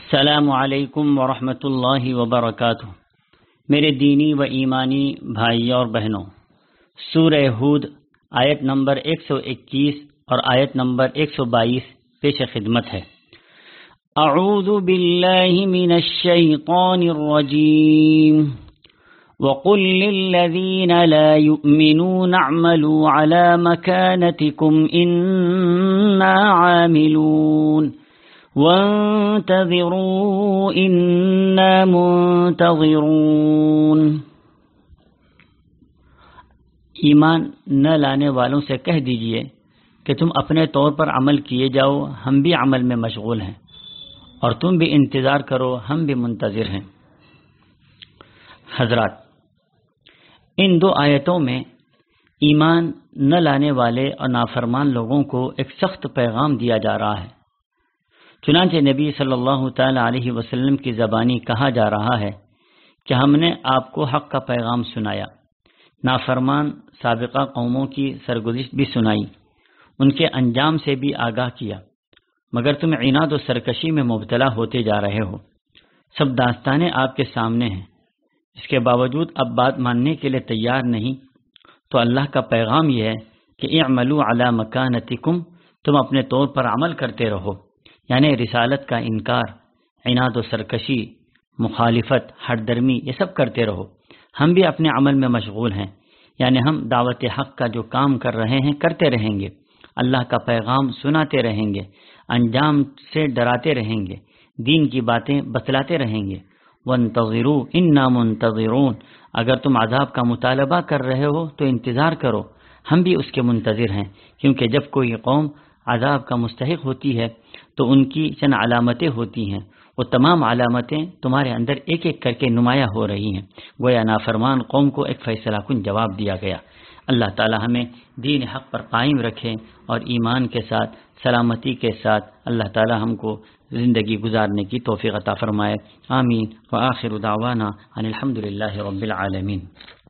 السلام علیکم ورحمۃ اللہ وبرکاتہ۔ میرے دینی و ایمانی بھائی اور بہنوں، سورہ ہود آیت نمبر 121 اور آیت نمبر 122 پیش خدمت ہے۔ اعوذ باللہ من الشیطان الرجیم وقل للذین لا یؤمنون اعملوا على مکانتکم انا عاملون وانتظروا انا منتظرون۔ ایمان نہ لانے والوں سے کہہ دیجئے کہ تم اپنے طور پر عمل کیے جاؤ، ہم بھی عمل میں مشغول ہیں، اور تم بھی انتظار کرو، ہم بھی منتظر ہیں۔ حضرات، ان دو آیتوں میں ایمان نہ لانے والے اور نافرمان لوگوں کو ایک سخت پیغام دیا جا رہا ہے۔ چنانچہ نبی صلی اللہ تعالی علیہ وسلم کی زبانی کہا جا رہا ہے کہ ہم نے آپ کو حق کا پیغام سنایا، نافرمان سابقہ قوموں کی سرگزشت بھی سنائی، ان کے انجام سے بھی آگاہ کیا، مگر تم عناد و سرکشی میں مبتلا ہوتے جا رہے ہو۔ سب داستانیں آپ کے سامنے ہیں، اس کے باوجود اب بات ماننے کے لیے تیار نہیں۔ تو اللہ کا پیغام یہ ہے کہ اعملوا علی مکانتکم، تم اپنے طور پر عمل کرتے رہو، یعنی رسالت کا انکار، عناد و سرکشی، مخالفت، ہٹ درمی، یہ سب کرتے رہو۔ ہم بھی اپنے عمل میں مشغول ہیں، یعنی ہم دعوت حق کا جو کام کر رہے ہیں کرتے رہیں گے، اللہ کا پیغام سناتے رہیں گے، انجام سے ڈراتے رہیں گے، دین کی باتیں بتلاتے رہیں گے۔ وانتظروا انا منتظرون، اگر تم عذاب کا مطالبہ کر رہے ہو تو انتظار کرو، ہم بھی اس کے منتظر ہیں، کیونکہ جب کوئی قوم عذاب کا مستحق ہوتی ہے تو ان کی چند علامتیں ہوتی ہیں، وہ تمام علامتیں تمہارے اندر ایک ایک کر کے نمایاں ہو رہی ہیں۔ گویا نافرمان قوم کو ایک فیصلہ کن جواب دیا گیا۔ اللہ تعالی ہمیں دین حق پر قائم رکھے اور ایمان کے ساتھ، سلامتی کے ساتھ اللہ تعالی ہم کو زندگی گزارنے کی توفیق عطا فرمائے۔ آمین۔ وآخر دعوانا ان الحمد للہ رب العالمین۔